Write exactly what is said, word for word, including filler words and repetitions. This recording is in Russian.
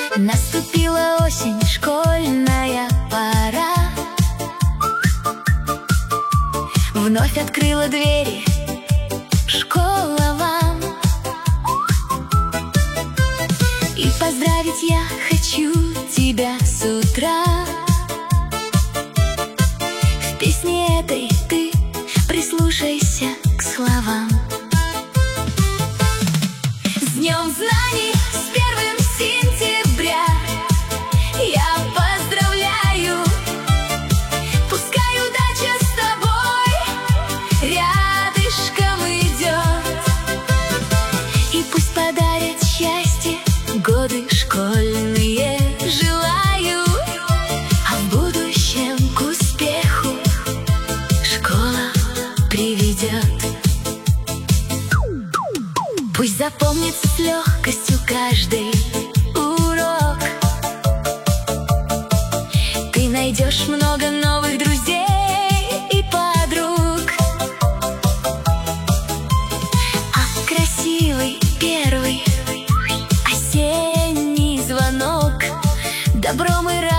Наступила осень, школьная пора. Вновь открыла двери школа вам. И поздравить я хочу тебя с утра. В песне этой ты прислушайся к словам. С днем знаний, с первым сентября я поздравляю. Пускай удача с тобой рядышком идет, и пусть подарят счастье годы школьные. Желаю, а в будущем к успеху школа приведет. Пусть запомнится с легкостью каждый урок. Ты найдешь много новых друзей и подруг. А красивый первый осенний звонок добром и